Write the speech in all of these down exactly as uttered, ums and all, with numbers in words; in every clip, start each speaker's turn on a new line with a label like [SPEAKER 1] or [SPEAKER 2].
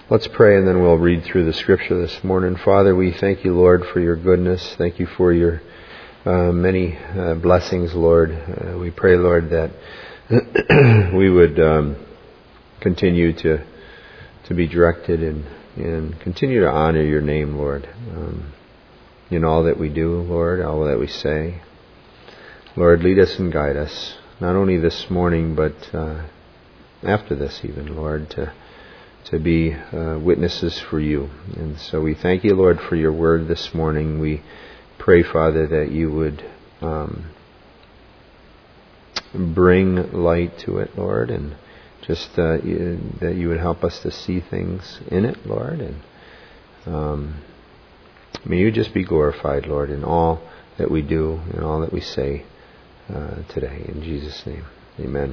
[SPEAKER 1] Let's pray and then we'll read through the scripture this morning. Father, we thank you, Lord, for your goodness. Thank you for your uh, many uh, blessings, Lord. Uh, we pray, Lord, that we would um, continue to to be directed and, and continue to honor your name, Lord, um, in all that we do, Lord, all that we say. Lord, lead us and guide us, not only this morning, but uh, after this even, Lord, to to be uh, witnesses for you. And so we thank you, Lord, for your word this morning. We pray, Father, that you would um, bring light to it, Lord, and just uh, you, that you would help us to see things in it, Lord. And um, may you just be glorified, Lord, in all that we do and all that we say uh, today. In Jesus' name, amen.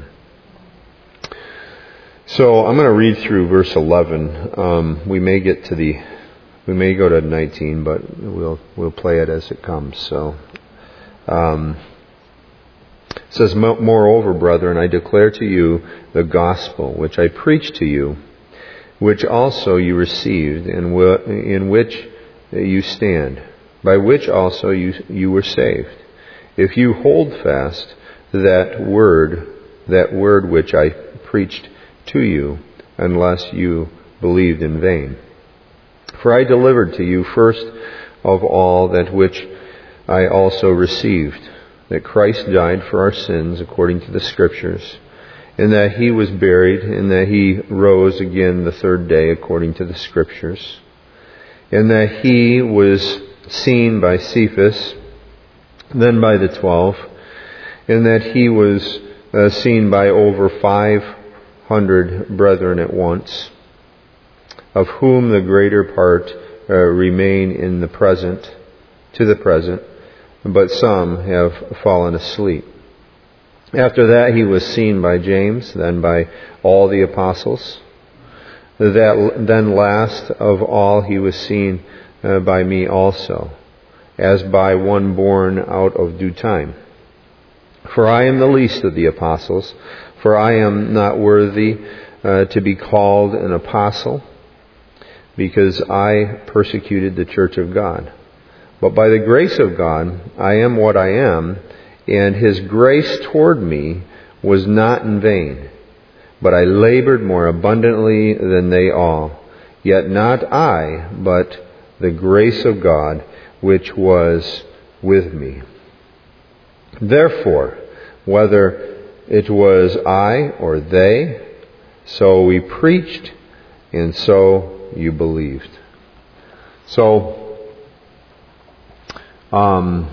[SPEAKER 1] So I'm going to read through verse eleven. Um, we may get to the, we may go to nineteen, but we'll we'll play it as it comes. So um, it says, "Moreover, brethren, I declare to you the gospel which I preached to you, which also you received, and in which you stand, by which also you you were saved, if you hold fast that word, that word which I preached to you, unless you believed in vain. For I delivered to you first of all that which I also received, that Christ died for our sins according to the Scriptures, and that he was buried, and that he rose again the third day according to the Scriptures, and that he was seen by Cephas, then by the twelve, and that he was uh, seen by over five hundred brethren at once, of whom the greater part uh, remain in the present, to the present, but some have fallen asleep. After that he was seen by James, then by all the apostles. That then last of all he was seen uh, by me also, as by one born out of due time. For I am the least of the apostles, for I am not worthy uh, to be called an apostle, because I persecuted the church of God. But by the grace of God, I am what I am, and his grace toward me was not in vain. But I labored more abundantly than they all. Yet not I, but the grace of God, which was with me. Therefore, whether it was I or they, so we preached, and so you believed." So, um,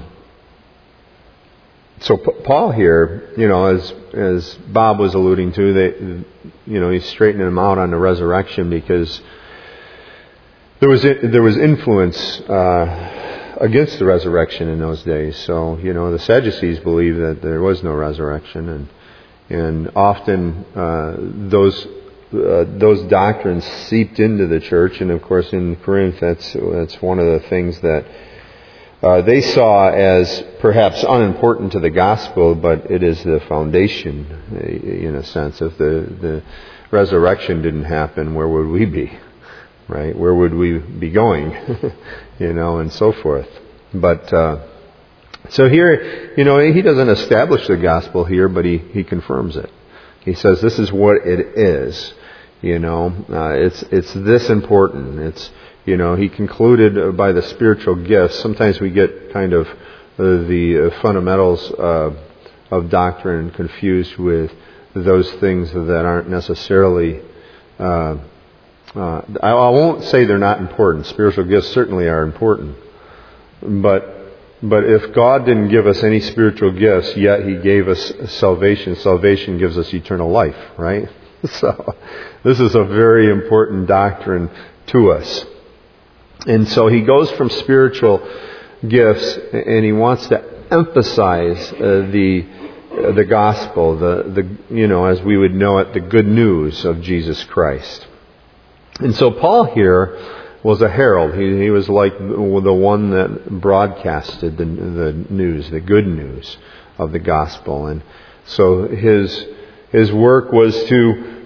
[SPEAKER 1] so Paul here, you know, as as Bob was alluding to, they, you know, he's straightening them out on the resurrection because there was there was influence uh, against the resurrection in those days. So, you know, the Sadducees believed that there was no resurrection, and And often uh, those uh, those doctrines seeped into the church, and of course in Corinth, that's that's one of the things that uh, they saw as perhaps unimportant to the gospel, but it is the foundation, in a sense. If the the resurrection didn't happen, where would we be, right? Where would we be going, you know, and so forth. But uh, So here, you know, he doesn't establish the gospel here, but he, he confirms it. He says this is what it is. You know, uh, it's it's this important. It's, you know, he concluded by the spiritual gifts. Sometimes we get kind of uh, the fundamentals uh, of doctrine confused with those things that aren't necessarily. Uh, uh, I, I won't say they're not important. Spiritual gifts certainly are important, but. But if God didn't give us any spiritual gifts, yet he gave us salvation, salvation gives us eternal life, right? So this is a very important doctrine to us. And so he goes from spiritual gifts, and he wants to emphasize uh, the uh, the gospel, the the you know, as we would know it, the good news of Jesus Christ. And so Paul here was a herald. He, he was like the one that broadcasted the, the news, the good news of the gospel. And so his his work was to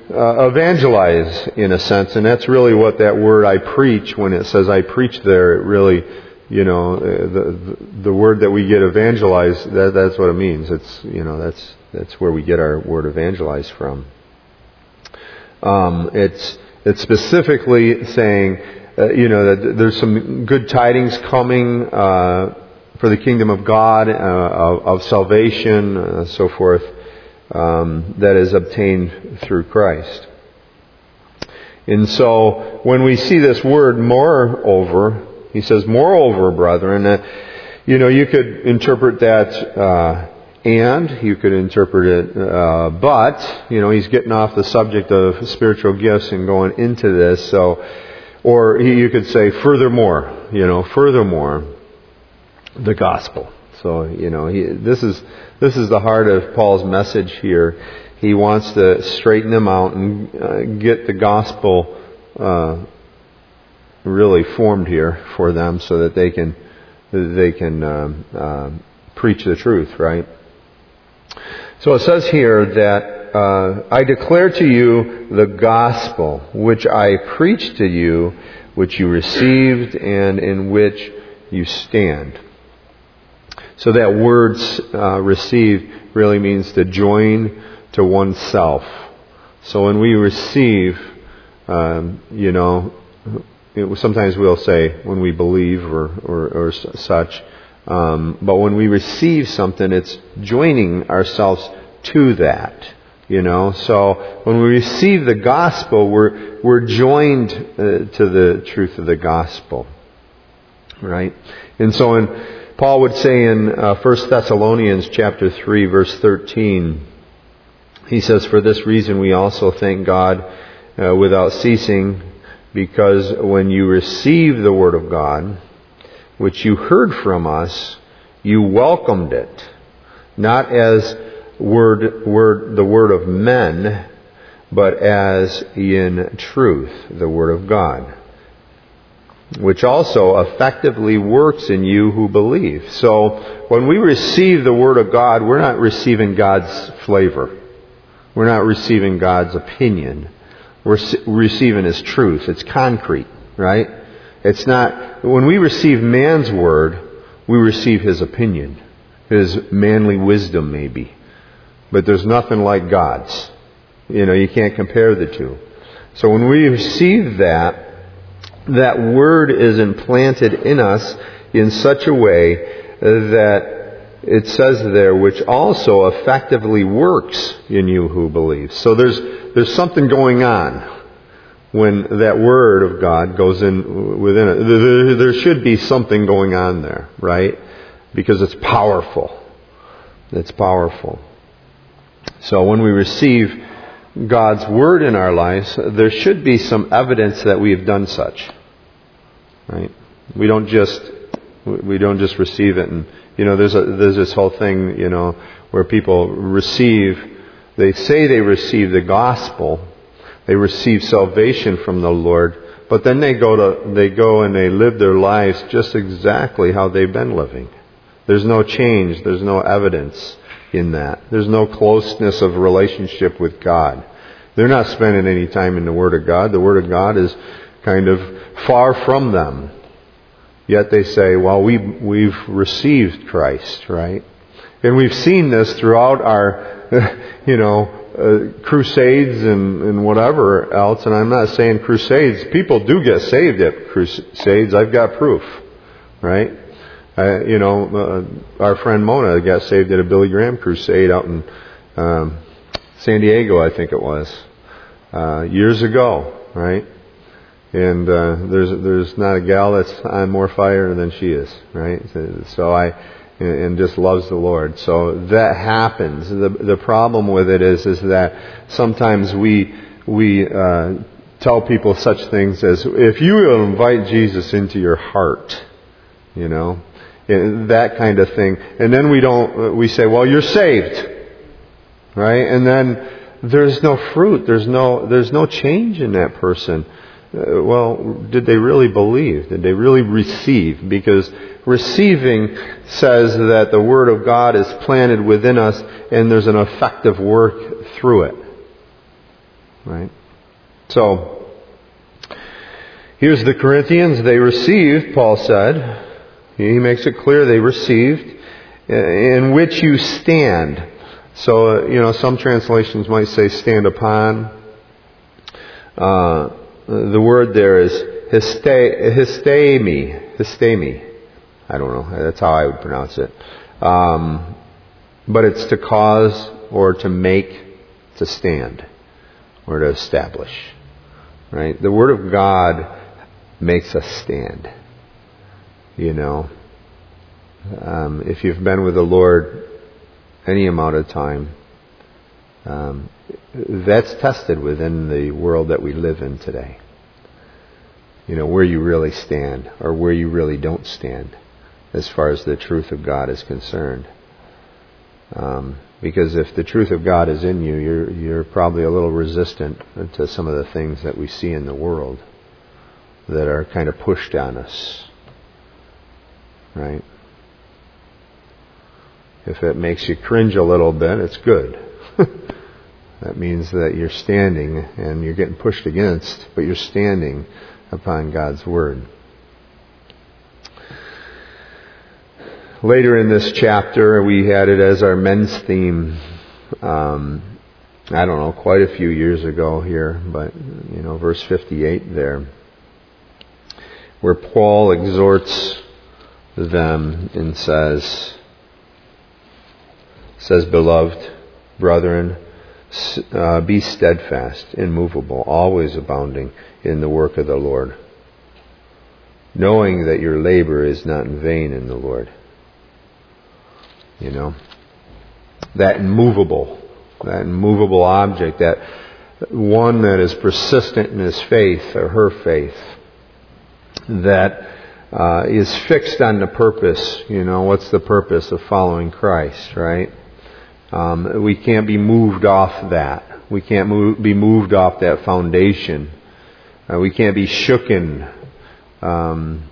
[SPEAKER 1] uh, evangelize in a sense, and that's really what that word "I preach," when it says "I preach" there, it really, you know, the the word that we get evangelize, that that's what it means. It's, you know, that's that's where we get our word evangelize from. Um, it's it's specifically saying, uh, you know, that there's some good tidings coming uh, for the kingdom of God, uh, of, of salvation, uh, so forth. Um, that is obtained through Christ. And so when we see this word "moreover," he says, "Moreover, brethren," uh, you know, you could interpret that uh, and, you could interpret it uh, but, you know, he's getting off the subject of spiritual gifts and going into this. So, or he, you could say, furthermore, you know, furthermore, the gospel. So, you know, he, this is this is the heart of Paul's message here. He wants to straighten them out and uh, get the gospel uh, really formed here for them, so that they can they can um, uh, preach the truth, right? So it says here that uh, I declare to you the gospel which I preached to you, which you received, and in which you stand. So that word uh, "receive" really means to join to oneself. So when we receive, um, you know, it, sometimes we'll say when we believe or, or, or such, um, but when we receive something, it's joining ourselves to that. You know, so when we receive the gospel, we're we're joined uh, to the truth of the gospel, right? And so in Paul would say in uh, First Thessalonians chapter three, verse thirteen, he says, "For this reason we also thank God uh, without ceasing, because when you received the word of God, which you heard from us, you welcomed it, not as word, word the word of men, but as in truth the word of God, which also effectively works in you who believe." So when we receive the Word of God, we're not receiving God's flavor. We're not receiving God's opinion. We're receiving His truth. It's concrete, right? It's not, when we receive man's Word, we receive his opinion, his manly wisdom maybe. But there's nothing like God's. You know, you can't compare the two. So when we receive that, that word is implanted in us in such a way that it says there, which also effectively works in you who believe. So there's there's something going on when that word of God goes in within it. There, there should be something going on there, right? Because it's powerful. It's powerful. So when we receive God's word in our lives, there should be some evidence that we have done such. Right? We don't just we don't just receive it, and you know, there's a there's this whole thing, you know, where people receive, they say they receive the gospel, they receive salvation from the Lord, but then they go to they go and they live their lives just exactly how they've been living. There's no change, there's no evidence in that. There's no closeness of relationship with God. They're not spending any time in the Word of God. The Word of God is kind of far from them. Yet they say, well, we, we've received Christ, right? And we've seen this throughout our, you know, uh, crusades and, and whatever else. And I'm not saying crusades. People do get saved at crusades. I've got proof, right? Uh, you know, uh, our friend Mona got saved at a Billy Graham crusade out in um, San Diego, I think it was, uh, years ago, right? And uh, there's there's not a gal that's on more fire than she is, right? So I and just loves the Lord. So that happens. The the problem with it is is that sometimes we we uh, tell people such things as, if you will invite Jesus into your heart, you know, that kind of thing, and then we don't we say, well, you're saved, right? And then there's no fruit. There's no there's no change in that person. Uh, well, did they really believe? Did they really receive? Because receiving says that the Word of God is planted within us and there's an effective work through it. right? So, here's the Corinthians. They received, Paul said. He makes it clear they received, in which you stand. So, uh, you know, some translations might say stand upon. Uh, the word there is histemi. Histemi. I don't know. That's how I would pronounce it. Um, but it's to cause or to make to stand or to establish. Right? The Word of God makes us stand. You know. Um, if you've been with the Lord any amount of time, um, that's tested within the world that we live in today. You know, where you really stand or where you really don't stand as far as the truth of God is concerned. Um, because if the truth of God is in you, you're, you're probably a little resistant to some of the things that we see in the world that are kind of pushed on us. Right? If it makes you cringe a little bit, it's good. That means that you're standing and you're getting pushed against, but you're standing upon God's Word. Later in this chapter, we had it as our men's theme. Um, I don't know, quite a few years ago here, but you know, verse fifty-eight there, where Paul exhorts them and says, says, "Beloved brethren, uh, be steadfast, immovable, always abounding in the work of the Lord, knowing that your labor is not in vain in the Lord." You know, that immovable, that immovable object, that one that is persistent in his faith or her faith, that uh, is fixed on the purpose. You know, what's the purpose of following Christ, right? Um, we can't be moved off that. We can't move, be moved off that foundation. Uh, we can't be shooken. Um,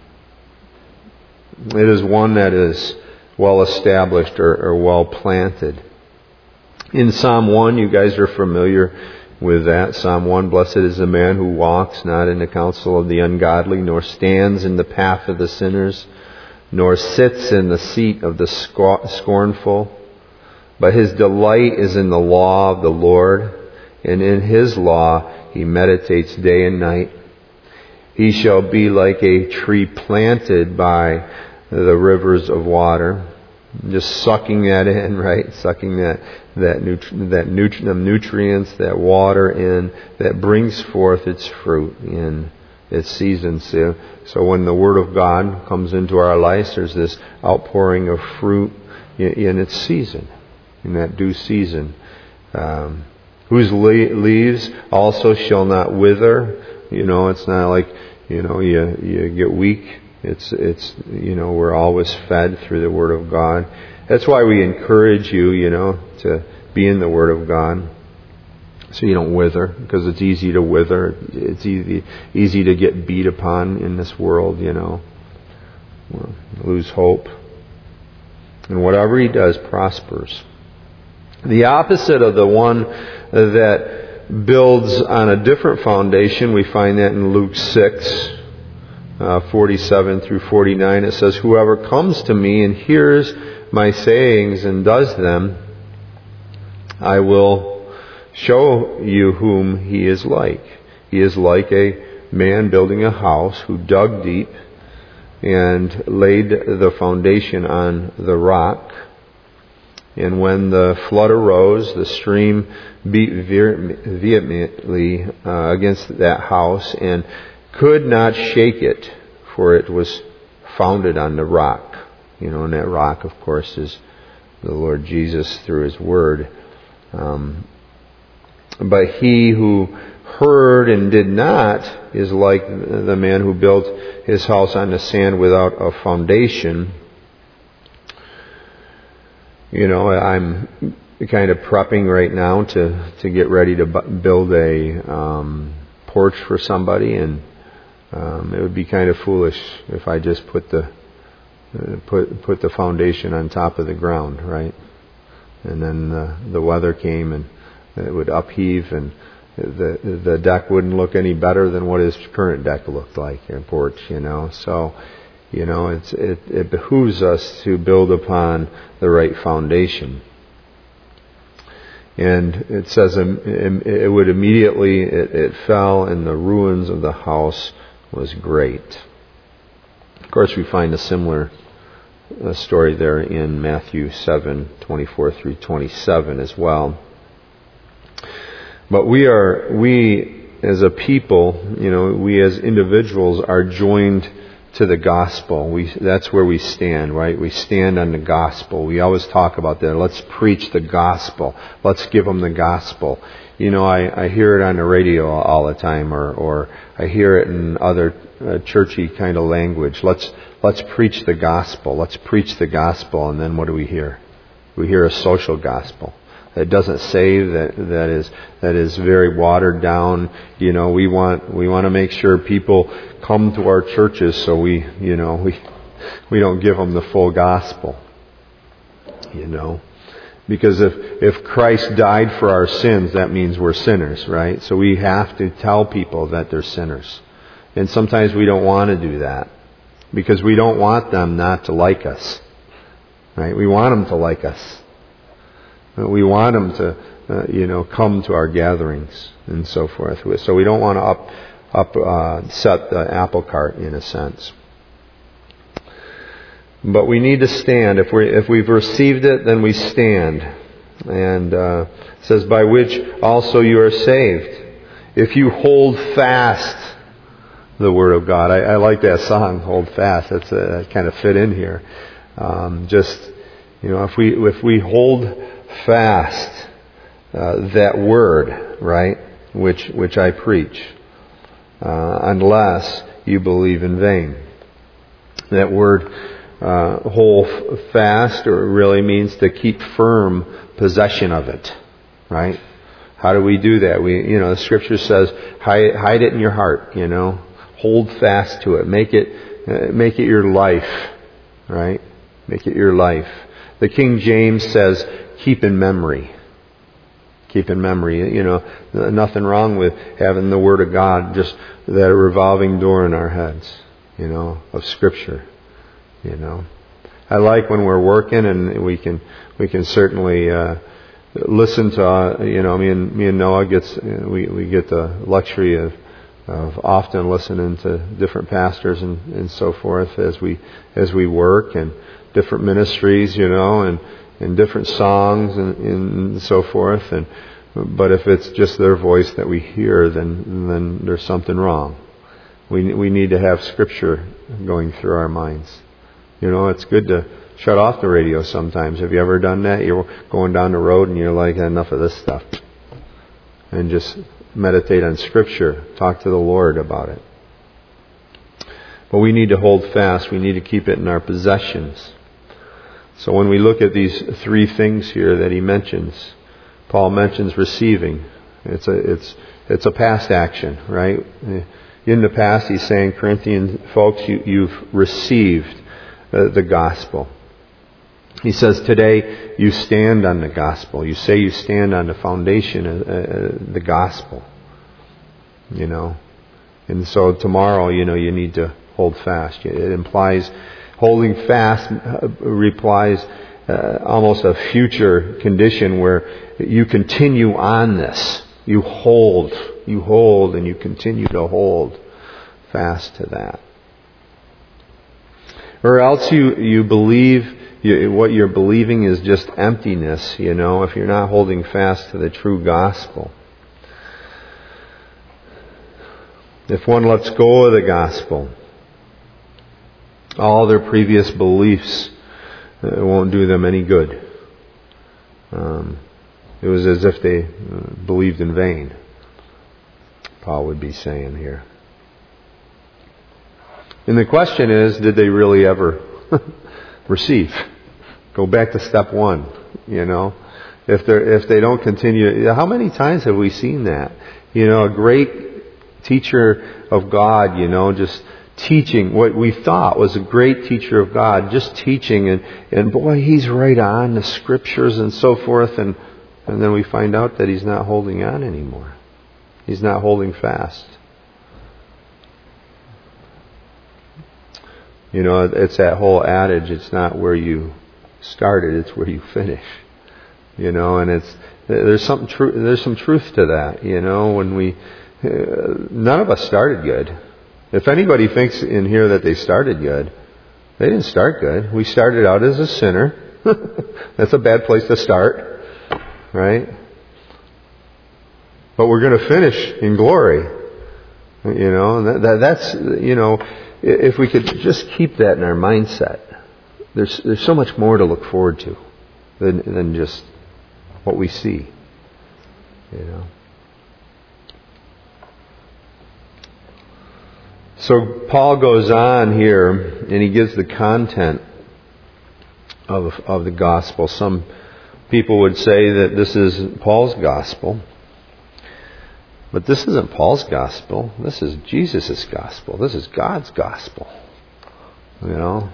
[SPEAKER 1] it is one that is well established or, or well planted. In Psalm one, you guys are familiar with that. Psalm one, "Blessed is the man who walks not in the counsel of the ungodly, nor stands in the path of the sinners, nor sits in the seat of the scornful. But his delight is in the law of the Lord, and in his law he meditates day and night. He shall be like a tree planted by the rivers of water." Just sucking that in, right? Sucking that that nutri- that nutri- the nutrients, that water in, that brings forth its fruit in its season. So, so when the Word of God comes into our lives, there's this outpouring of fruit in, in its season, in that due season. Um, whose le- leaves also shall not wither. You know, it's not like, you know, you you get weak. It's, it's, you know, we're always fed through the Word of God. That's why we encourage you, you know, to be in the Word of God, so you don't wither, because it's easy to wither. It's easy, easy to get beat upon in this world, you know, well, lose hope. And whatever he does prospers. The opposite of the one that builds on a different foundation, we find that in Luke six. Uh, forty-seven through forty-nine, it says, "Whoever comes to me and hears my sayings and does them, I will show you whom he is like. He is like a man building a house who dug deep and laid the foundation on the rock. And when the flood arose, the stream beat vehemently uh, against that house and could not shake it, for it was founded on the rock." You know, and that rock, of course, is the Lord Jesus through His Word. Um, but he who heard and did not is like the man who built his house on the sand without a foundation. You know, I'm kind of prepping right now to, to get ready to build a um, porch for somebody, and Um, it would be kind of foolish if I just put the uh, put put the foundation on top of the ground, right? And then uh, the weather came and it would upheave and the the deck wouldn't look any better than what his current deck looked like and porch, you know. So, you know, it's it, it behooves us to build upon the right foundation. And it says it would immediately, it, it fell, and the ruins of the house was great. Of course, we find a similar uh, story there in Matthew seven, twenty-four through twenty-seven as well. But we are, we as a people, you know, we as individuals are joined to the gospel. We, that's where we stand, right? We stand on the gospel. We always talk about that. Let's preach the gospel. Let's give them the gospel. You know, I, I hear it on the radio all the time, or, or I hear it in other uh, churchy kind of language. Let's, let's preach the gospel. Let's preach the gospel. And then what do we hear? We hear a social gospel. That doesn't save, that that is that is very watered down. You know, we want we want to make sure people come to our churches, so we you know we we don't give them the full gospel. You know, because if if Christ died for our sins, that means we're sinners, right? So we have to tell people that they're sinners, and sometimes we don't want to do that because we don't want them not to like us, right? We want them to like us. We want them to, uh, you know, come to our gatherings and so forth. So we don't want to up, up, uh, set the apple cart in a sense. But we need to stand. If we if we've received it, then we stand. And uh, it says, "By which also you are saved, if you hold fast the word of God." I, I like that song, "Hold Fast." That's uh, that kind of fit in here. Um, just you know, if we if we hold fast uh, that word, right, which which I preach, uh, unless you believe in vain. That word uh, hold fast, or really means to keep firm possession of it, right? How do we do that? We, you know, the Scripture says, hide, hide it in your heart. You know, hold fast to it. Make it uh, make it your life, right? Make it your life. The King James says, keep in memory. Keep in memory. You know, nothing wrong with having the Word of God, just that revolving door in our heads, you know, of Scripture. You know, I like when we're working and we can we can certainly uh, listen to. Uh, you know, me and me and Noah gets we we get the luxury of of often listening to different pastors and, and so forth as we as we work, and different ministries, you know, and. and different songs and, and so forth, and but if it's just their voice that we hear, then then there's something wrong. We we need to have Scripture going through our minds. You know, it's good to shut off the radio sometimes. Have you ever done that? You're going down the road and you're like, enough of this stuff, and just meditate on Scripture. Talk to the Lord about it. But we need to hold fast. We need to keep it in our possessions. So when we look at these three things here that he mentions, Paul mentions receiving. It's a it's it's a past action, right? In the past, he's saying, Corinthian folks, you, you've received uh, the gospel. He says today you stand on the gospel. You say you stand on the foundation of uh, the gospel. You know, and so tomorrow, you know, you need to hold fast. It implies. Holding fast replies uh, almost a future condition where you continue on this. You hold, you hold, and you continue to hold fast to that. Or else you, you believe, you, what you're believing is just emptiness, you know, if you're not holding fast to the true gospel. If one lets go of the gospel, all their previous beliefs uh, won't do them any good. Um, it was as if they uh, believed in vain, Paul would be saying here. And the question is, did they really ever receive? Go back to step one, you know. If they if they don't continue, how many times have we seen that? You know, a great teacher of God, you know, just teaching what we thought was a great teacher of God, just teaching, and, and boy, he's right on the Scriptures and so forth, and, and then we find out that he's not holding on anymore. He's not holding fast. You know, it's that whole adage, it's not where you started, it's where you finish. You know, and it's there's some truth there's some truth to that, you know, when we uh, none of us started good. If anybody thinks in here that they started good, they didn't start good. We started out as a sinner. That's a bad place to start, right? But we're going to finish in glory. You know, and that, that, that's, you know, if we could just keep that in our mindset, there's there's so much more to look forward to than than just what we see. You know. So Paul goes on here and he gives the content of of the gospel. Some people would say that this is Paul's gospel. But this isn't Paul's gospel. This is Jesus' gospel. This is God's gospel. You know?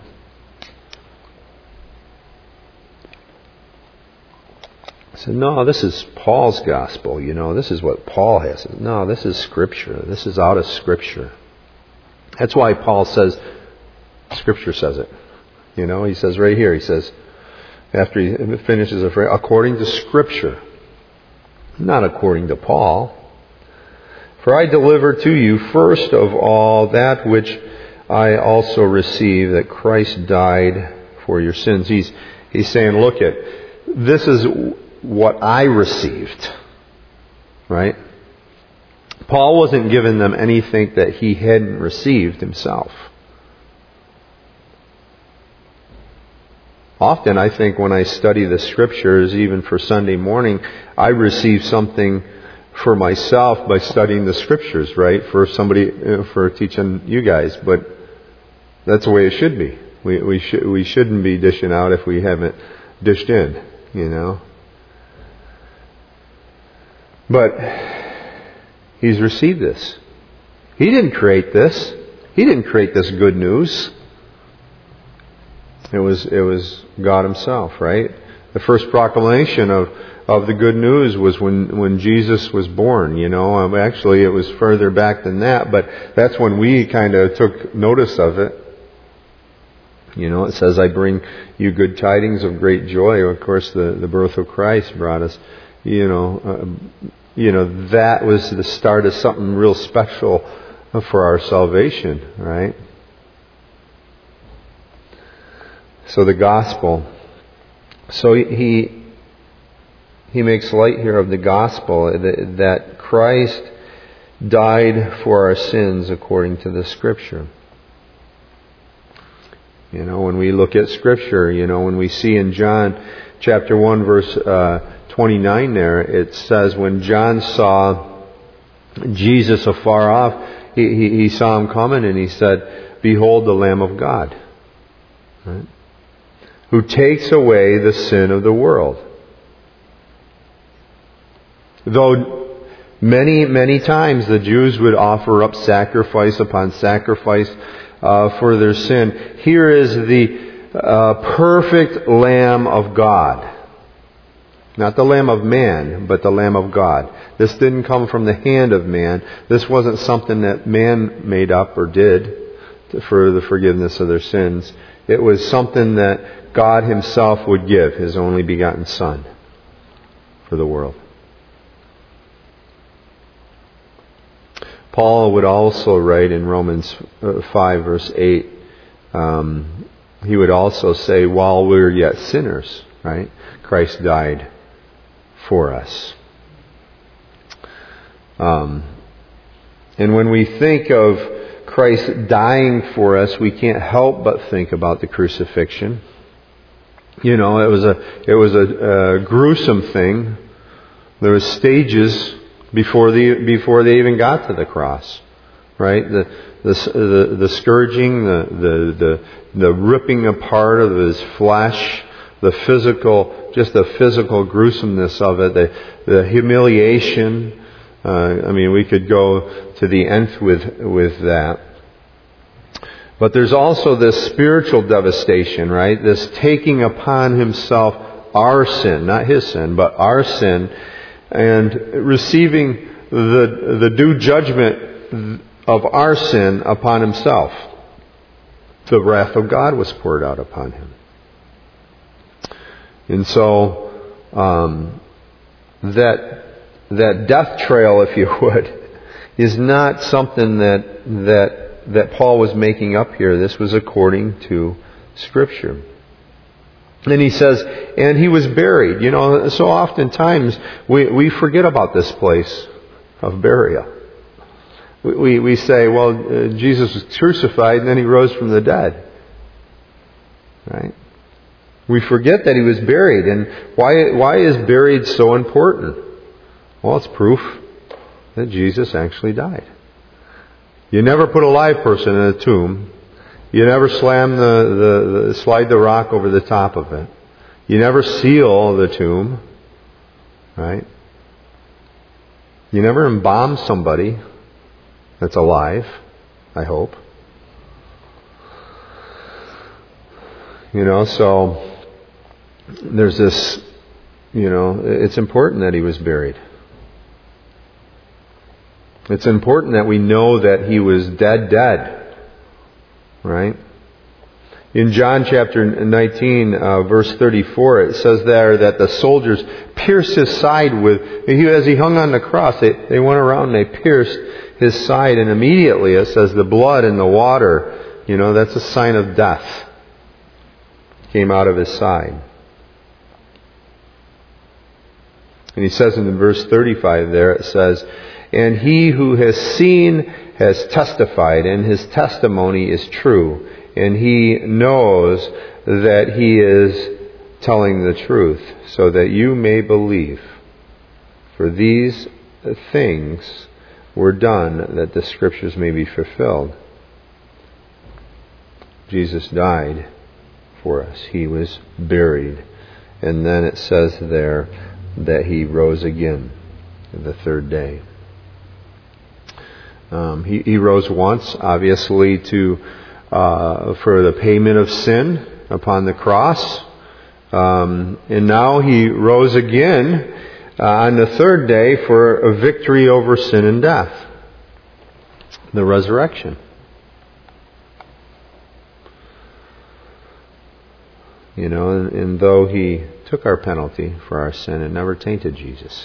[SPEAKER 1] I said, no, this is Paul's gospel. You know, this is what Paul has. No, this is Scripture. This is out of Scripture. That's why Paul says, Scripture says it. You know, he says right here, he says, after he finishes a phrase, according to Scripture. Not according to Paul. For I delivered to you first of all that which I also received, that Christ died for your sins. He's he's saying, look at, this is what I received. Right? Paul wasn't giving them anything that he hadn't received himself. Often I think when I study the Scriptures, even for Sunday morning, I receive something for myself by studying the Scriptures, right? For somebody, for teaching you guys, but that's the way it should be. We we should we shouldn't be dishing out if we haven't dished in, you know. But he's received this. He didn't create this. He didn't create this good news. It was it was God Himself, right? The first proclamation of of the good news was when, when Jesus was born, you know. Um, actually, it was further back than that, but that's when we kind of took notice of it. You know, it says, I bring you good tidings of great joy. Of course, the, the birth of Christ brought us, you know, uh, you know, that was the start of something real special for our salvation, right? So the gospel. So he... He makes light here of the gospel, that Christ died for our sins according to the Scripture. You know, when we look at Scripture, you know, when we see in John chapter one verse uh, twenty-nine there, it says when John saw Jesus afar off, he, he, he saw Him coming and he said, behold the Lamb of God, right? Who takes away the sin of the world. Though many, many times the Jews would offer up sacrifice upon sacrifice uh, for their sin, here is the uh, perfect Lamb of God. Not the Lamb of man, but the Lamb of God. This didn't come from the hand of man. This wasn't something that man made up or did for the forgiveness of their sins. It was something that God Himself would give, His only begotten Son, for the world. Paul would also write in Romans five verse eight, um, he would also say, while we were yet sinners, right, Christ died for us. Um, and when we think of Christ dying for us, we can't help but think about the crucifixion. You know, it was a it was a, a gruesome thing. There were stages before the before they even got to the cross, right? The the the, the scourging, the, the the the ripping apart of His flesh, the physical, just the physical gruesomeness of it, the the humiliation. Uh, I mean, we could go to the nth with with that. But there's also this spiritual devastation, right? This taking upon Himself our sin, not His sin, but our sin, and receiving the, the due judgment of our sin upon himself. The wrath of God was poured out upon him. And so, um, that, that death trail, if you would, is not something that, that, that Paul was making up here. This was according to Scripture. And he says, and he was buried. You know, so oftentimes we, we forget about this place of burial. We, we, we say, well, uh, Jesus was crucified and then he rose from the dead. Right? We forget that he was buried. And why, why is buried so important? Well, it's proof that Jesus actually died. You never put a live person in a tomb. You never slam the, the, the slide the rock over the top of it. You never seal the tomb. Right? You never embalm somebody that's alive, I hope. You know, so there's this, you know, it's important that he was buried. It's important that we know that he was dead, dead. Right? In John chapter nineteen, uh, verse thirty-four, it says there that the soldiers pierced his side with, he, as he hung on the cross, they, they went around and they pierced his side, and immediately it says the blood and the water, you know, that's a sign of death, came out of his side. And he says in verse thirty-five there, it says, and he who has seen has testified, and his testimony is true, and he knows that he is telling the truth, so that you may believe. For these things were done that the Scriptures may be fulfilled. Jesus died for us. He was buried. And then it says there that he rose again the third day. Um, he, he rose once, obviously, to uh, for the payment of sin upon the cross. Um, and now he rose again uh, on the third day for a victory over sin and death. The resurrection. You know, and, and though he took our penalty for our sin, it never tainted Jesus.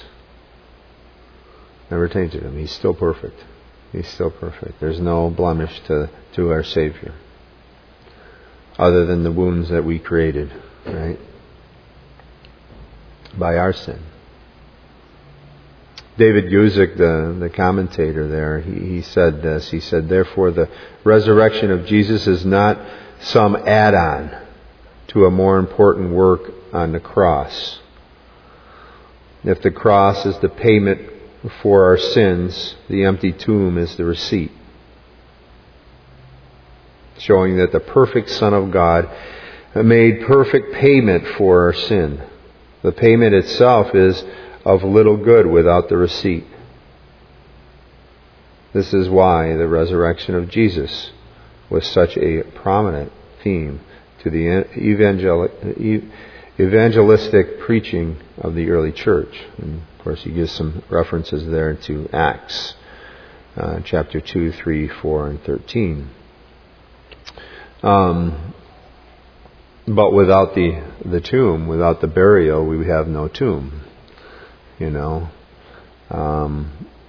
[SPEAKER 1] Never tainted him. He's still perfect. He's still perfect. There's no blemish to, to our Savior, other than the wounds that we created, right? By our sin. David Guzik, the, the commentator there, he, he said this. He said, therefore the resurrection of Jesus is not some add-on to a more important work on the cross. If the cross is the payment for our sins, the empty tomb is the receipt, showing that the perfect Son of God made perfect payment for our sin. The payment itself is of little good without the receipt. This is why the resurrection of Jesus was such a prominent theme to the evangel- evangelistic preaching of the early church. And of course, he gives some references there to Acts, uh, chapter two, three, four, and thirteen. Um, but without the, the tomb, without the burial, we have no tomb. You know. Um,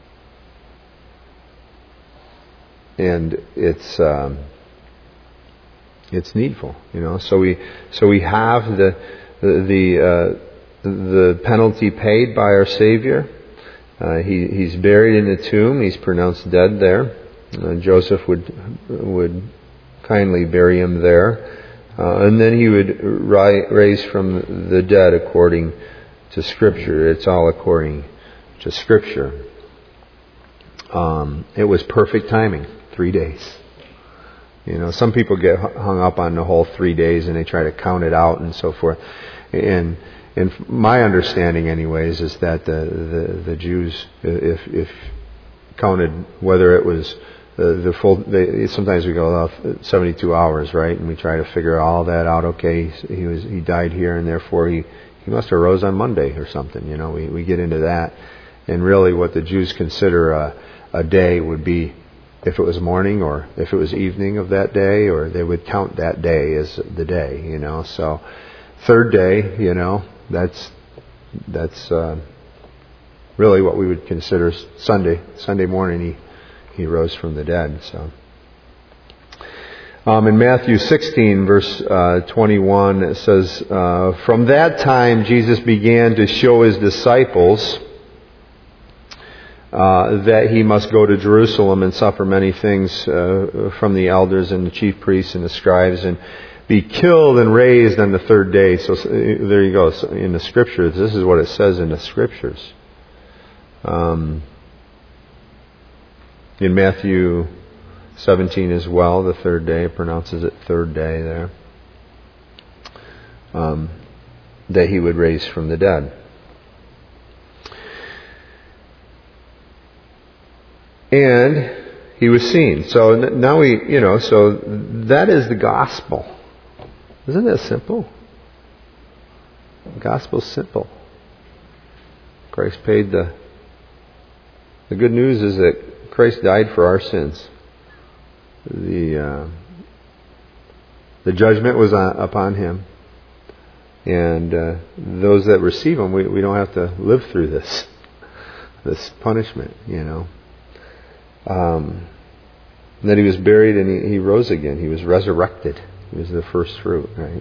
[SPEAKER 1] and it's um, it's needful, you know. So we so we have the the uh, the penalty paid by our Savior. Uh, he he's buried in a tomb. He's pronounced dead there. Uh, Joseph would would kindly bury him there, uh, and then he would ri- raise from the dead according to Scripture. It's all according to Scripture. Um, it was perfect timing. Three days. You know, some people get hung up on the whole three days and they try to count it out and so forth. And and my understanding, anyways, is that the the, the Jews, if if counted whether it was the, the full, they, sometimes we go oh, seventy-two hours, right? And we try to figure all that out. Okay, he was he died here, and therefore he, he must have rose on Monday or something. You know, we we get into that, And really what the Jews consider a, a day would be if it was morning or if it was evening of that day, or they would count that day as the day, you know. So third day, you know, that's that's uh, really what we would consider Sunday. Sunday morning he, he rose from the dead. So um, in Matthew sixteen, verse uh, twenty-one, it says, uh, from that time Jesus began to show his disciples Uh, that he must go to Jerusalem and suffer many things uh, from the elders and the chief priests and the scribes, and be killed and raised on the third day. So, so there you go. So in the Scriptures, this is what it says in the Scriptures. Um, in Matthew seventeen as well, the third day, it pronounces it third day there, um, that he would raise from the dead. And he was seen. So now we, you know, so that is the gospel. Isn't that simple? The gospel's simple. Christ paid the... The good news is that Christ died for our sins. The uh, the judgment was on, upon Him. And uh, those that receive Him, we, we don't have to live through this. This punishment, you know. Um, and then he was buried and he, he rose again. He was resurrected. He was the first fruit, right?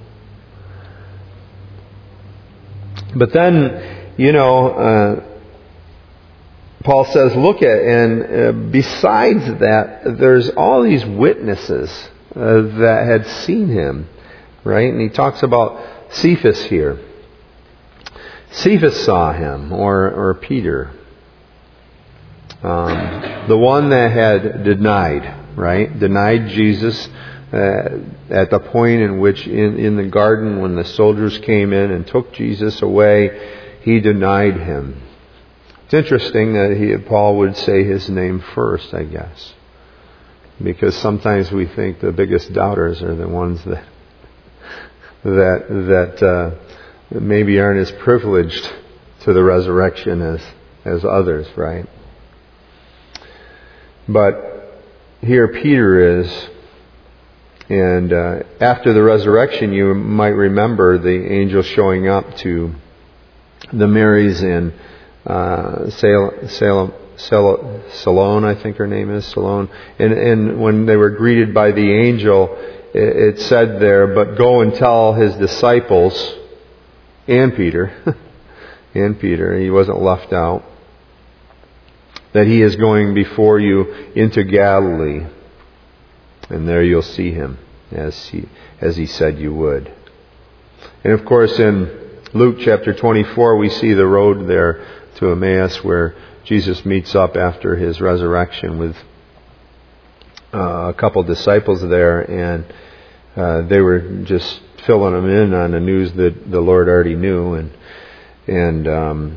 [SPEAKER 1] But then, you know, uh, Paul says, look at, and uh, besides that, there's all these witnesses uh, that had seen him, right? And he talks about Cephas here. Cephas saw him, or, or Peter. Um, the one that had denied, right? Denied Jesus uh, at the point in which in, in the garden when the soldiers came in and took Jesus away, he denied him. It's interesting that he, Paul would say his name first, I guess. Because sometimes we think the biggest doubters are the ones that that that uh, maybe aren't as privileged to the resurrection as, as others, right? But here Peter is, and uh, after the resurrection, you might remember the angel showing up to the Marys in uh, Salem, Salem, Salome, I think her name is, Salome. And, and when they were greeted by the angel, it, it said there, but go and tell his disciples, and Peter, and Peter, he wasn't left out, that he is going before you into Galilee, and there you'll see him, as he as he said you would. And of course, in Luke chapter twenty-four, we see the road there to Emmaus, where Jesus meets up after his resurrection with uh, a couple disciples there, and uh, they were just filling them in on the news that the Lord already knew, and and. Um,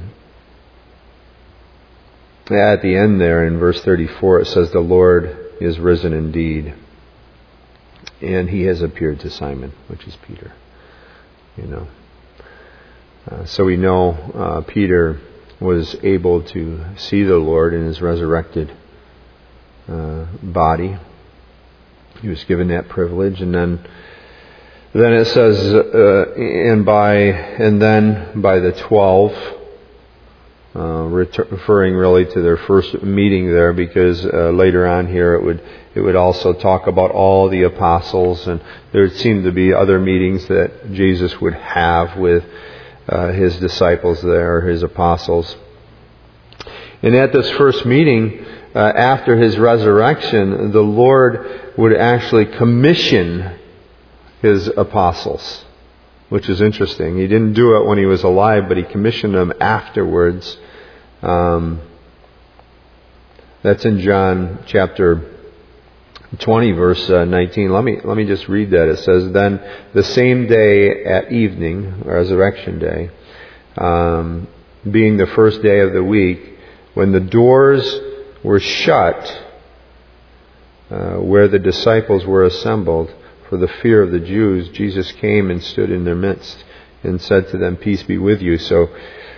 [SPEAKER 1] At the end there in verse thirty-four, it says, the Lord is risen indeed, and He has appeared to Simon, which is Peter. You know, uh, so we know uh, Peter was able to see the Lord in His resurrected uh, body. He was given that privilege, and then then it says, uh, and by and then by the twelve. Uh, referring really to their first meeting there, because uh, later on here it would it would also talk about all the apostles, and there seemed to be other meetings that Jesus would have with uh, his disciples there, his apostles. And at this first meeting, uh, after his resurrection, the Lord would actually commission his apostles, which is interesting. He didn't do it when he was alive, but he commissioned them afterwards. Um, that's in John chapter twenty, verse uh, nineteen. Let me let me just read that. It says, "Then the same day at evening, Resurrection Day, um, being the first day of the week, when the doors were shut, uh, where the disciples were assembled, for the fear of the Jews, Jesus came and stood in their midst and said to them, 'Peace be with you.'" So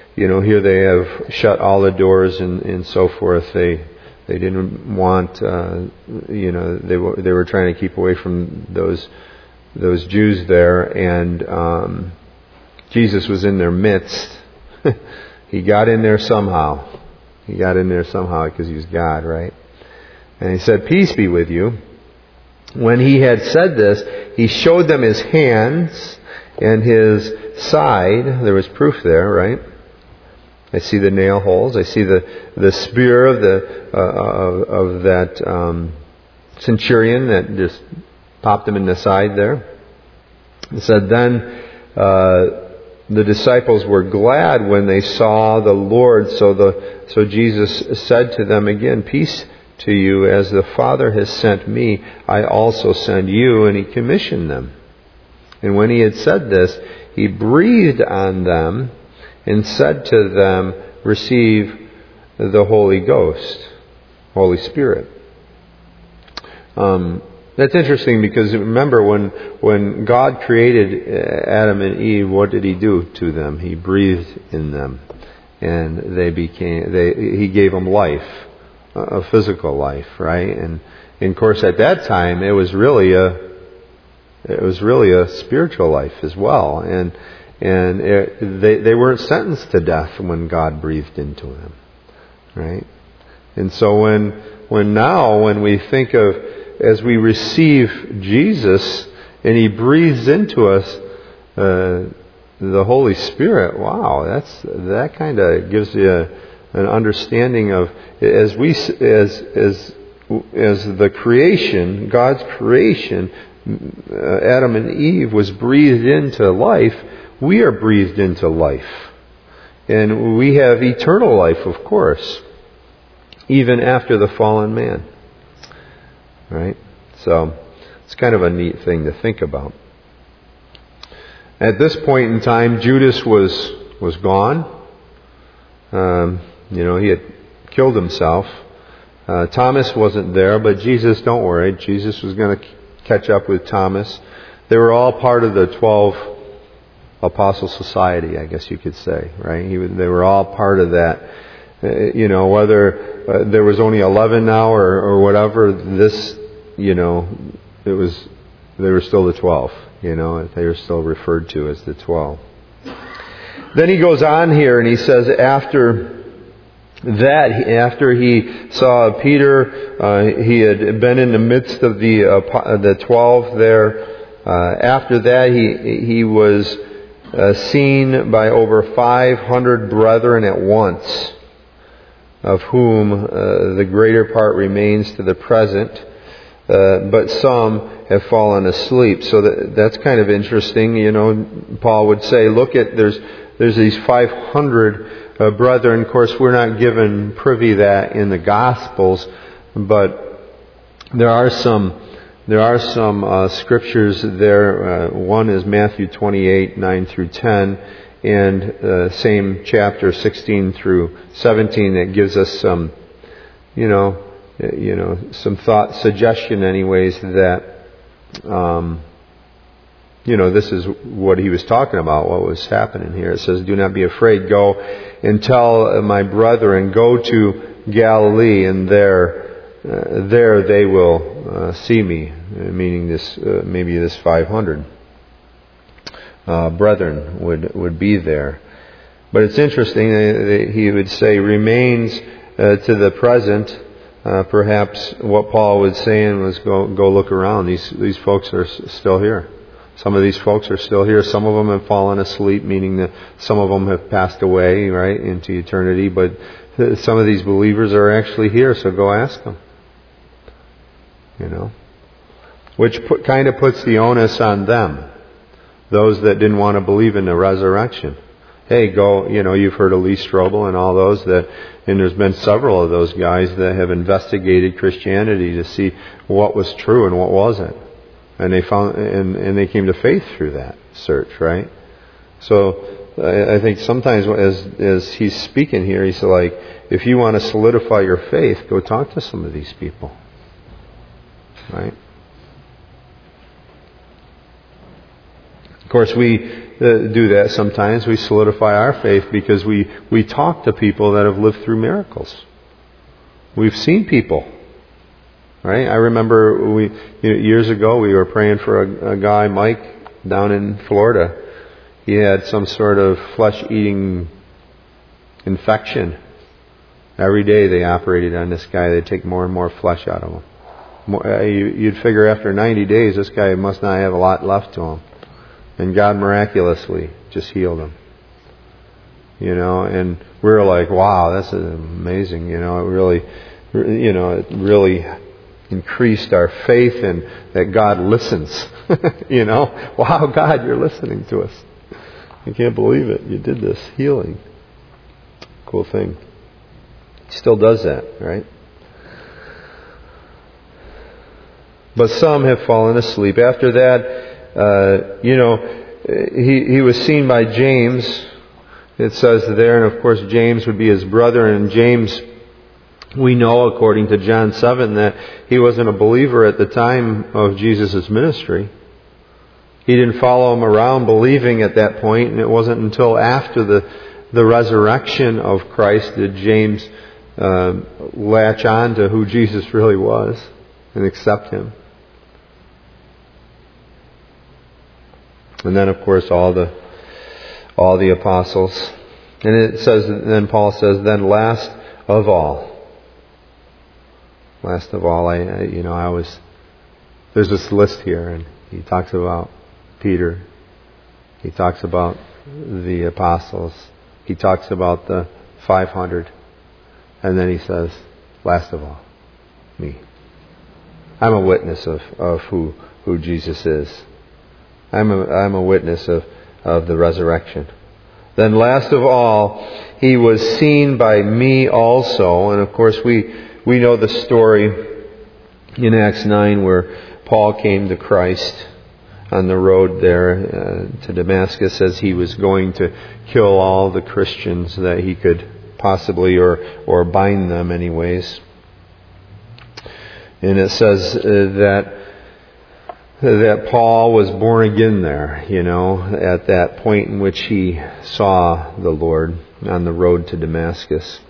[SPEAKER 1] you know, here they have shut all the doors and, and so forth. They they didn't want, uh, you know, they were they were trying to keep away from those those Jews there, and um, Jesus was in their midst. He got in there somehow. He got in there somehow because he was God, right? And he said, "Peace be with you." When he had said this, he showed them his hands and his side. There was proof there, right? I see the nail holes. I see the, the spear of the uh, of, of that um, centurion that just popped him in the side there. It said, then uh, the disciples were glad when they saw the Lord. So the so Jesus said to them again, "Peace to you, as the Father has sent me, I also send you." And he commissioned them. And when he had said this, he breathed on them and said to them, "Receive the Holy Ghost," Holy Spirit. Um, that's interesting because remember when when God created Adam and Eve, what did He do to them? He breathed in them, and they became. They He gave them life, a physical life, right? And, and of course, at that time, it was really a it was really a spiritual life as well, and. And it, they they weren't sentenced to death when God breathed into them, right? And so when when now when we think of as we receive Jesus and He breathes into us uh, the Holy Spirit, wow, that's that kind of gives you a, an understanding of as we as as as the creation, God's creation, uh, Adam and Eve was breathed into life. We are breathed into life. And we have eternal life, of course, even after the fallen man. Right? So, it's kind of a neat thing to think about. At this point in time, Judas was was gone. Um, you know, he had killed himself. Uh, Thomas wasn't there, but Jesus, don't worry, Jesus was going to catch up with Thomas. They were all part of the twelve Apostle Society, I guess you could say, right? He, they were all part of that. Uh, you know, whether uh, there was only eleven now or, or whatever, this, you know, it was, they were still the twelve, you know, they were still referred to as the twelve. Then he goes on here and he says after that, after he saw Peter, uh, he had been in the midst of the, uh, the twelve there. Uh, after that, he, he was Uh, seen by over five hundred brethren at once, of whom uh, the greater part remains to the present, uh, but some have fallen asleep. So that, that's kind of interesting. You know, Paul would say, look at, there's there's these five hundred uh, brethren. Of course, we're not given privy that in the Gospels, but there are some There are some uh, scriptures there. Uh, one is Matthew twenty-eight, nine through ten, and uh, same chapter sixteen through seventeen that gives us some, you know, you know, some thought, suggestion, anyways, that, um, you know, this is what he was talking about, what was happening here. It says, "Do not be afraid. Go and tell my brethren, go to Galilee, and there." Uh, there they will uh, see me, meaning this uh, maybe this five hundred uh, brethren would would be there. But it's interesting that he would say remains uh, to the present. Uh, perhaps what Paul was saying was go go look around. These these folks are still here. Some of these folks are still here. Some of them have fallen asleep, meaning that some of them have passed away, right, into eternity. But some of these believers are actually here, so go ask them. You know, which put, kind of puts the onus on them, those that didn't want to believe in the resurrection. Hey, go, you know, you've heard of Lee Strobel and all those that, and there's been several of those guys that have investigated Christianity to see what was true and what wasn't. And they found, and, and they came to faith through that search, right? So, I, I think sometimes as, as he's speaking here, he's like, if you want to solidify your faith, go talk to some of these people. Right? Of course, we uh, do that sometimes. We solidify our faith because we, we talk to people that have lived through miracles. We've seen people. Right? I remember we you know, years ago we were praying for a, a guy, Mike, down in Florida. He had some sort of flesh-eating infection. Every day they operated on this guy. They'd take more and more flesh out of him. More, uh, you, you'd figure after ninety days this guy must not have a lot left to him. And God miraculously just healed him. You know, and we were like, wow, that's amazing. You know, it really, you know, it really increased our faith in that God listens. You know, wow, God, you're listening to us. I can't believe it. You did this healing. Cool thing. He still does that, right? But some have fallen asleep. After that, uh, you know, he he was seen by James. It says there, and of course James would be his brother, and James, we know according to John seven that he wasn't a believer at the time of Jesus' ministry. He didn't follow him around believing at that point, and it wasn't until after the, the resurrection of Christ did James uh, latch on to who Jesus really was and accept Him. And then, of course, all the all the apostles. And it says, then Paul says, then last of all. Last of all, I, I you know, I was, there's this list here, and he talks about Peter. He talks about the apostles. He talks about the five hundred. And then he says, last of all, me. I'm a witness of, of who, who Jesus is. I'm a, I'm a witness of, of the resurrection. Then last of all, he was seen by me also. And of course we, we know the story in Acts nine where Paul came to Christ on the road there uh, to Damascus as he was going to kill all the Christians that he could possibly or, or bind them anyways. And it says uh, that that Paul was born again there, you know, at that point in which he saw the Lord on the road to Damascus.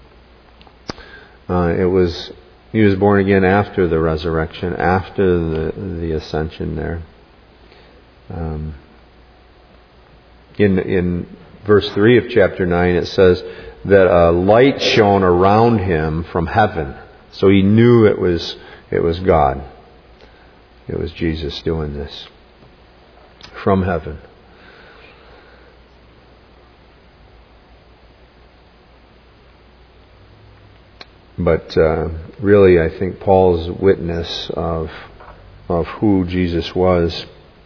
[SPEAKER 1] Uh, it was he was born again after the resurrection, after the the ascension there. Um, in in verse three of chapter nine, it says that a light shone around him from heaven, so he knew it was it was God. It was Jesus doing this from heaven. But uh, really, I think Paul's witness of of who Jesus was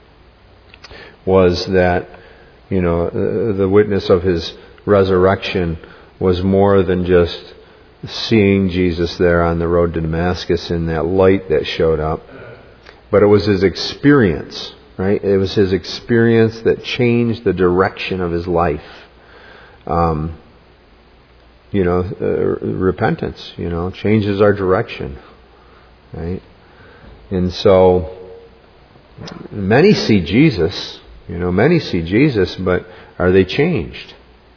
[SPEAKER 1] was that, you know, the, the witness of His resurrection was more than just seeing Jesus there on the road to Damascus in that light that showed up. But it was his experience, right? It was his experience that changed the direction of his life. Um, you know, uh, repentance, you know, changes our direction, right? And so, many see Jesus, you know, many see Jesus, but are they changed?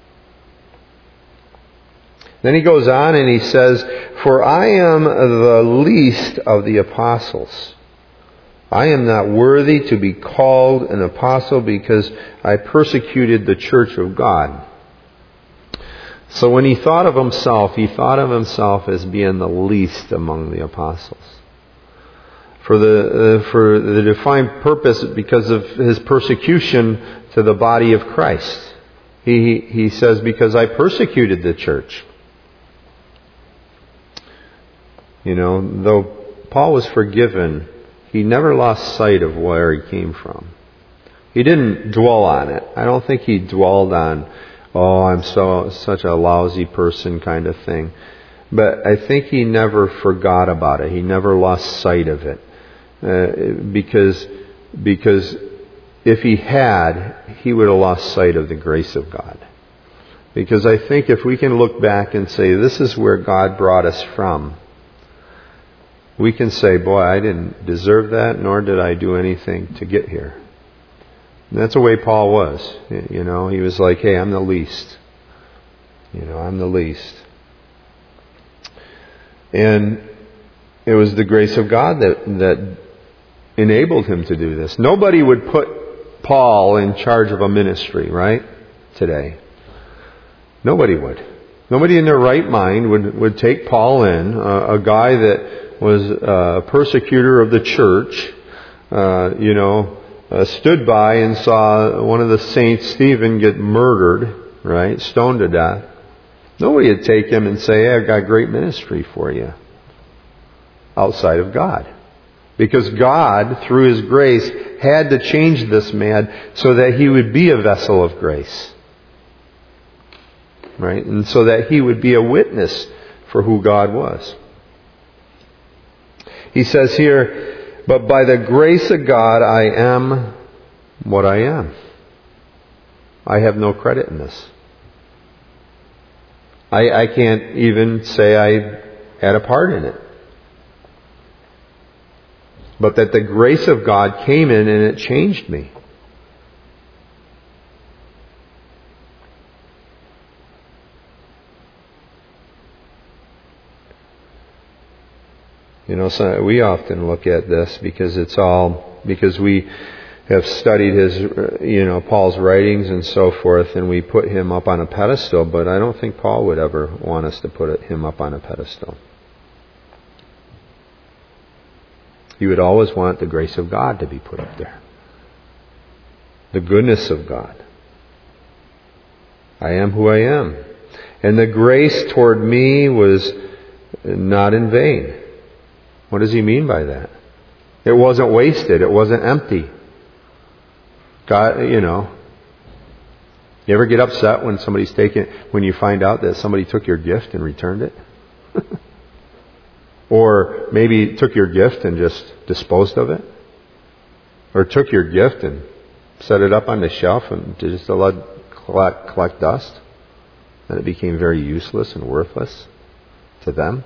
[SPEAKER 1] Then he goes on and he says, "For I am the least of the apostles. I am not worthy to be called an apostle because I persecuted the church of God." So when he thought of himself, he thought of himself as being the least among the apostles. For the uh, for the defined purpose because of his persecution to the body of Christ. He he says, because I persecuted the church. You know, though Paul was forgiven, he never lost sight of where he came from. He didn't dwell on it. I don't think he dwelled on, oh, I'm so such a lousy person kind of thing. But I think he never forgot about it. He never lost sight of it. Uh, because, because if he had, he would have lost sight of the grace of God. Because I think if we can look back and say, this is where God brought us from, we can say, boy, I didn't deserve that, nor did I do anything to get here. And that's the way Paul was. You know, he was like, hey, I'm the least. You know, I'm the least. And it was the grace of God that, that enabled him to do this. Nobody would put Paul in charge of a ministry, right? Today. Nobody would. Nobody in their right mind would, would take Paul in, uh, a guy that was a persecutor of the church, uh, you know, uh, stood by and saw one of the saints, Stephen, get murdered, right? Stoned to death. Nobody would take him and say, hey, I've got great ministry for you. Outside of God. Because God, through His grace, had to change this man so that he would be a vessel of grace. Right? And so that he would be a witness for who God was. He says here, but by the grace of God I am what I am. I have no credit in this. I, I can't even say I had a part in it. But that the grace of God came in and it changed me. You know, so we often look at this because it's all, because we have studied his, you know, Paul's writings and so forth, and we put him up on a pedestal, but I don't think Paul would ever want us to put him up on a pedestal. He would always want the grace of God to be put up there. The goodness of God. I am who I am. And the grace toward me was not in vain. What does he mean by that? It wasn't wasted. It wasn't empty. God, you know, you ever get upset when somebody's taken, when you find out that somebody took your gift and returned it? Or maybe took your gift and just disposed of it? Or took your gift and set it up on the shelf and just to let collect, collect dust? And it became very useless and worthless to them?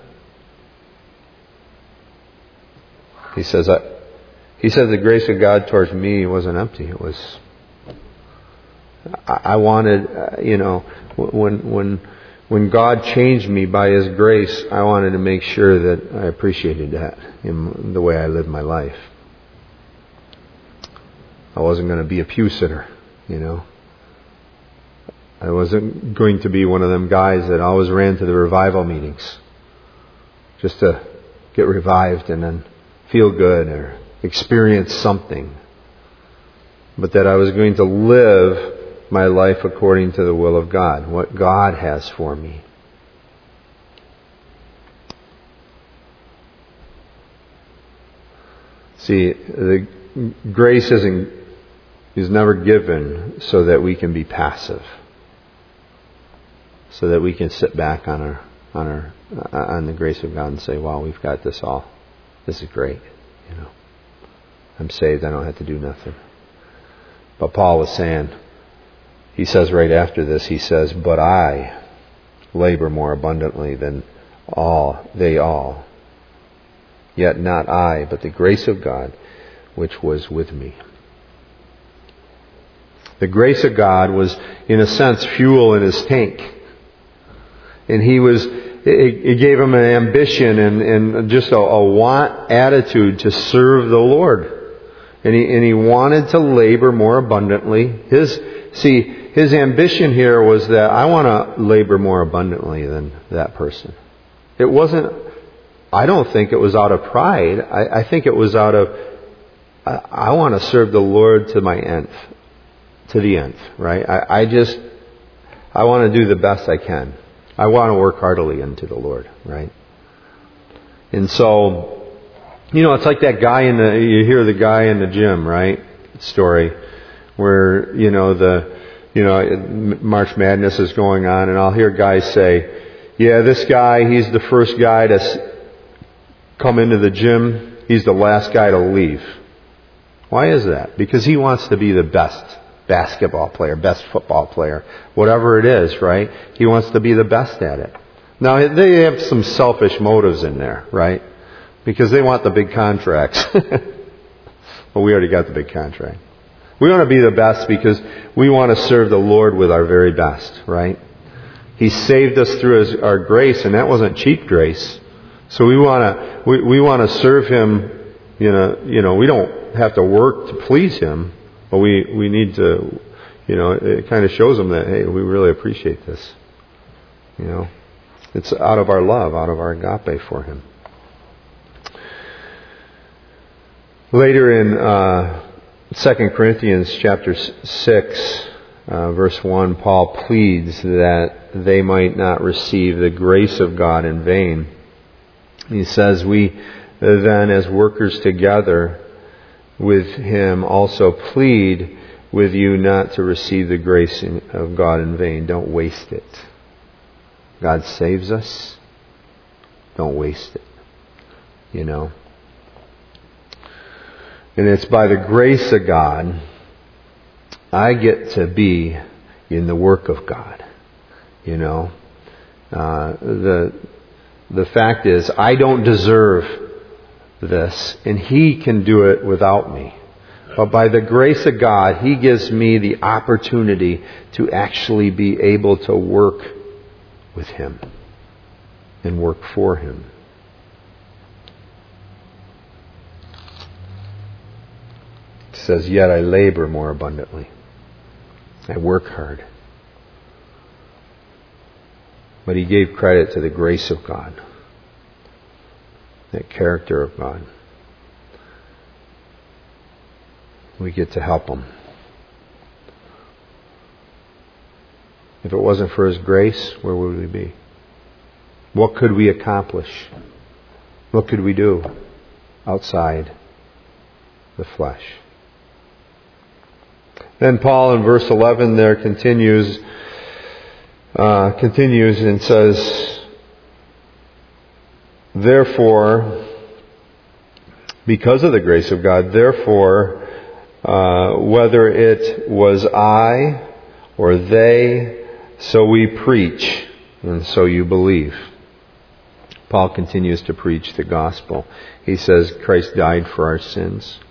[SPEAKER 1] He says, I, he said the grace of God towards me wasn't empty. It was, I, I wanted, uh, you know, when, when, when God changed me by His grace, I wanted to make sure that I appreciated that in the way I lived my life. I wasn't going to be a pew sitter, you know. I wasn't going to be one of them guys that always ran to the revival meetings just to get revived and then feel good or experience something. But that I was going to live my life according to the will of God, what God has for me. See, the grace isn't is never given so that we can be passive, so that we can sit back on our on our on the grace of God and say, "Wow, we've got this all. This is great." You know, I'm saved. I don't have to do nothing. But Paul was saying, he says right after this, he says, "But I labor more abundantly than all they all. Yet not I, but the grace of God, which was with me." The grace of God was, in a sense, fuel in his tank. And he was, it, it gave him an ambition and, and just a, a want attitude to serve the Lord. And he, and he wanted to labor more abundantly. His, see, his ambition here was that I want to labor more abundantly than that person. It wasn't, I don't think it was out of pride. I, I think it was out of, I, I want to serve the Lord to my nth. To the nth, right? I, I just, I want to do the best I can. I want to work heartily unto the Lord, right? And so, you know, it's like that guy in the, you hear the guy in the gym, right? Story where, you know, the, you know, March Madness is going on and I'll hear guys say, yeah, this guy, he's the first guy to come into the gym. He's the last guy to leave. Why is that? Because he wants to be the best basketball player, best football player, whatever it is, right? He wants to be the best at it. Now, they have some selfish motives in there, right? Because they want the big contracts. Well, we already got the big contract. We want to be the best because we want to serve the Lord with our very best, right? He saved us through His, our grace, and that wasn't cheap grace. So we want to we, we want to serve Him. You know, you know, we don't have to work to please Him, but we we need to. You know, it kind of shows Him that, hey, we really appreciate this. You know, it's out of our love, out of our agape for Him. Later in uh, Second Corinthians chapter six, uh, verse one, Paul pleads that they might not receive the grace of God in vain. He says, we then as workers together with Him also plead with you not to receive the grace of God in vain. Don't waste it. God saves us. Don't waste it. You know. And it's by the grace of God I get to be in the work of God. You know. Uh, the the fact is, I don't deserve this, and He can do it without me. But by the grace of God, He gives me the opportunity to actually be able to work with Him and work for Him. It says, yet I labor more abundantly. I work hard. But He gave credit to the grace of God, that character of God. We get to help Him. If it wasn't for His grace, where would we be? What could we accomplish? What could we do outside the flesh? Then Paul in verse eleven there continues, uh, continues and says, therefore, because of the grace of God, therefore, Uh, whether it was I or they, so we preach, and so you believe. Paul continues to preach the gospel. He says Christ died for our sins.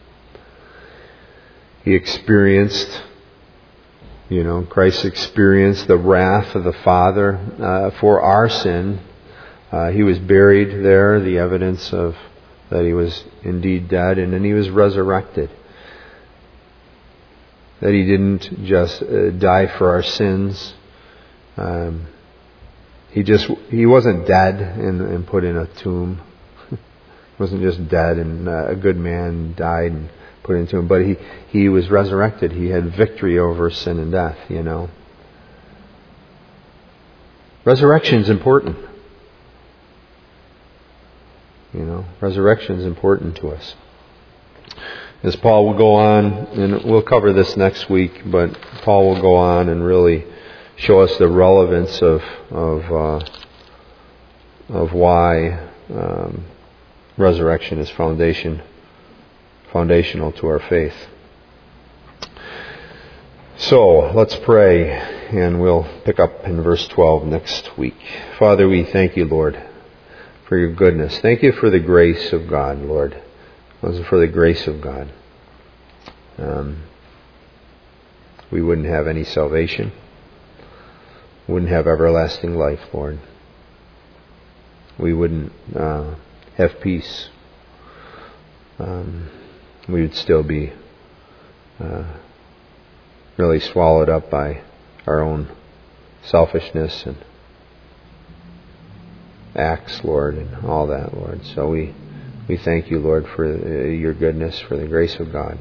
[SPEAKER 1] He experienced, you know, Christ experienced the wrath of the Father uh, for our sin. Uh, he was buried there, the evidence of that He was indeed dead, and then He was resurrected. That He didn't just uh, die for our sins. Um, he just He wasn't dead and, and put in a tomb. He wasn't just dead and uh, a good man died and put into Him. But he, he was resurrected. He had victory over sin and death, you know. Resurrection is important. You know, resurrection is important to us. As Paul will go on, and we'll cover this next week, but Paul will go on and really show us the relevance of of uh, of why um, resurrection is foundation foundational to our faith. So let's pray, and we'll pick up in verse twelve next week. Father, we thank You, Lord, for Your goodness. Thank You for the grace of God, Lord. It wasn't for the grace of God, um, we wouldn't have any salvation. Wouldn't have everlasting life, Lord. We wouldn't uh, have peace. Um, we would still be uh, really swallowed up by our own selfishness and acts, Lord, and all that, Lord. So we We thank You, Lord, for Your goodness, for the grace of God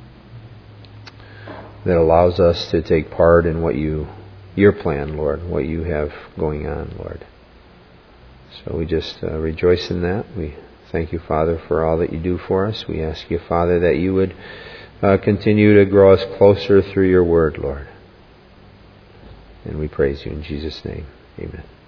[SPEAKER 1] that allows us to take part in what You, Your plan, Lord, what You have going on, Lord. So we just uh, rejoice in that. We thank You, Father, for all that You do for us. We ask You, Father, that You would uh, continue to grow us closer through Your Word, Lord. And we praise You in Jesus' name. Amen.